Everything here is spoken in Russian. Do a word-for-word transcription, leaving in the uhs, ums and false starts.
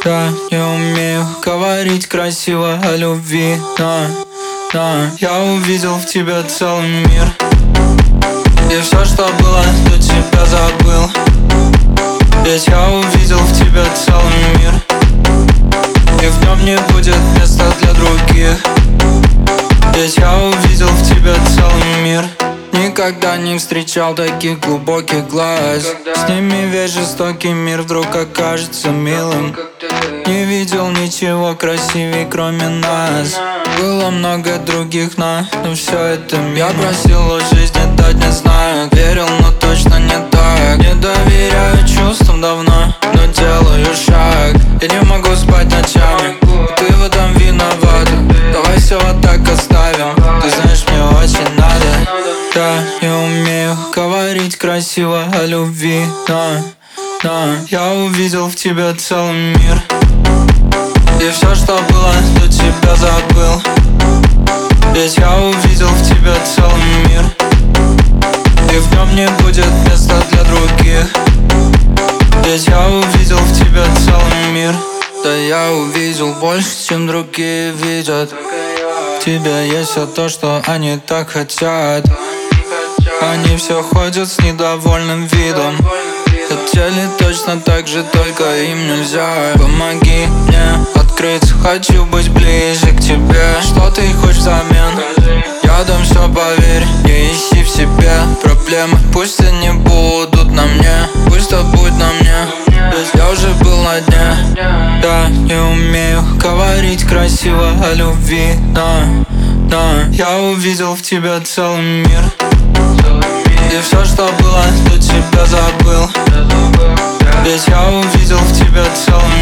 Я не умею говорить красиво о любви, но, но я увидел в тебе целый мир. И все, что было до тебя, забыл. Ведь я увидел в тебе целый мир, и в нем не будет места для других. Ведь я увидел в тебе целый мир. Никогда не встречал таких глубоких глаз. С ними весь жестокий мир вдруг окажется милым. Не видел ничего красивее, кроме нас. Было много других, но, но все это мимо. Я просил у жизни дать, не знаю. Верил, но точно не так. Не доверяю чувствам давно, но делаю шаг. Я не могу спать ночами, и ты в этом виновата. Давай все вот так оставим. Ты знаешь, мне очень надо. Я не умею говорить красиво о любви, но, но я увидел в тебе целый мир. И все, что было до тебя, забыл. Ведь я увидел в тебе целый мир, и в нем не будет места для других. Ведь я увидел в тебе целый мир. Да я увидел больше, чем другие видят. В тебе есть все то, что они так хотят. Они все ходят с недовольным видом. Хотели точно так же, только им нельзя. Помоги мне открыться, хочу быть ближе к тебе. Что ты хочешь взамен? Я дам все, поверь. Не ищи в себе проблемы, пусть они будут на мне. Пусть это будет на мне, ведь я уже был на дне. Да, не умею говорить красиво о любви, но, но я увидел в тебе целый мир. И все, что было до тебя, забыл. Ведь я увидел в тебе целый